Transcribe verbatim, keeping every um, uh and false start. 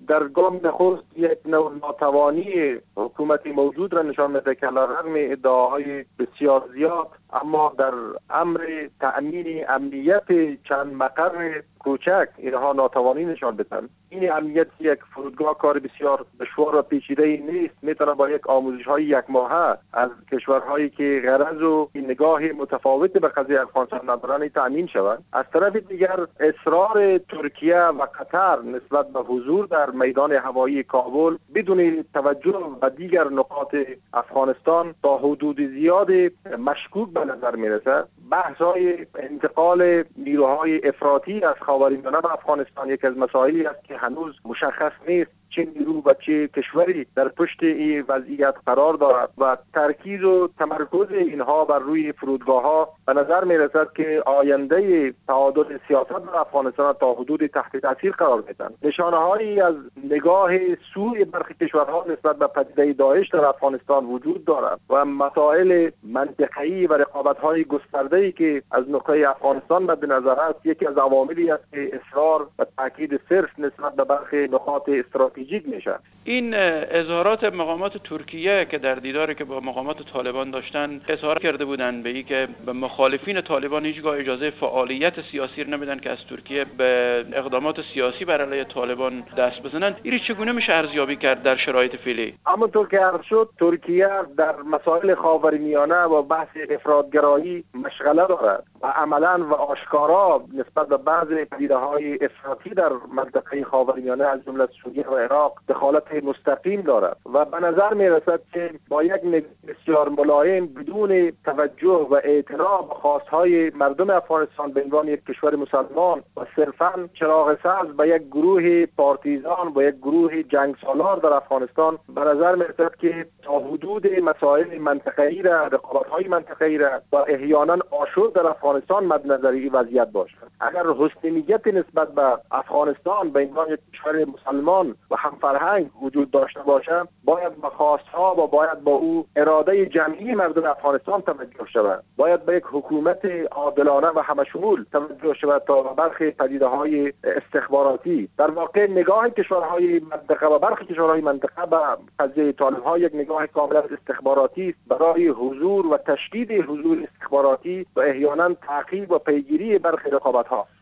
در گام نخست یک نوع ناتوانی حکومت موجود را نشان میده که علیرغم ادعاهای بسیار زیاد اما در امر تأمین امنیت چند مقر کوچک اینها ناتوانی نشان بدن. این امنیت یک فرودگاه کار بسیار دشوار و پیچیده نیست، میتونه با یک آموزش های یک ماهه از کشورهایی که غرض و نگاه متفاوت به قضیه افغانستان ندارن تأمین شود. از طرف دیگر اصرار ترکیه و قطر نسبت به حضور در میدان هوایی کابل بدون توجه به دیگر نقاط افغانستان تا حدود زیاد مشکوک به نظر میرسد. بحث های انتقال نیروهای افراطی از خاورمیانه به افغانستان یک از مسائلی است که هنوز مشخص نیست چه نیرو و چه کشوری در پشت این وضعیت قرار دارد و ترکیز و تمرکز اینها بر روی فرودگاه ها به نظر می رسد که آینده تعادل سیاست در افغانستان تا حدود تحت تاثیر قرار میدن. نشانه هایی از نگاه سوی برخی کشورها نسبت به پدیده داعش در افغانستان وجود دارد و مسائل منطقه‌ای و رقابت های گسترده ای که از نقطه افغانستان مد نظر است یکی از عواملی است که اصرار و تاکید صرف نسبت به برخی نقاط استراتژیک میشه. این اظهارات مقامات ترکیه که در دیداری که با مقامات طالبان داشتن اظهار کرده بودند به این که به مخالفین طالبان هیچگاه اجازه فعالیت سیاسی نمیدن که از ترکیه به اقدامات سیاسی بر علیه طالبان دست بزنند، این چگونه میشه ارزیابی کرد در شرایط فعلی؟ همونطور که عرض شد ترکیه در مسائل خاورمیانه و بحث افراطگرایی مشغله دارد و عملاً و آشکارا نسبت به بعضی پدیده‌های افراطی در منطقه خاورمیانه از جمله سوریه و عراق دخالت مستقیم دارد و به نظر می رسد که با یک نگاه بسیار ملایم بدون توجه و اعتراف به خواستهای مردم افغانستان به عنوان یک کشور مسلمان و صرفاً چراغ سبز به یک گروه پارتیزان و یک گروه جنگ سالار در افغانستان به نظر می رسد که تا حدود مسائل منطقه‌ای را رقابت‌های منطقه‌ای را و احیانا آشوب در افغانستان مد نظری وضعیت باشد. اگر حسن نیت نسبت به افغانستان به عنوان یک کشور مسلمان و هم فرهنگ وجود داشته باشه باید به خواستها و باید با او اراده جمعی مردم افغانستان توجه شود. باید به یک حکومت عادلانه و همشمول توجه شود تا برخی پدیده‌های استخباراتی در واقع نگاه کشورهای منطقه و برخی کشورهای منطقه به قضیه طالب‌ها یک نگاه کاملا استخباراتی است برای حضور و تشدید حضور استخباراتی و احیانا تعقیب و پیگیری برخی رقابت‌ها.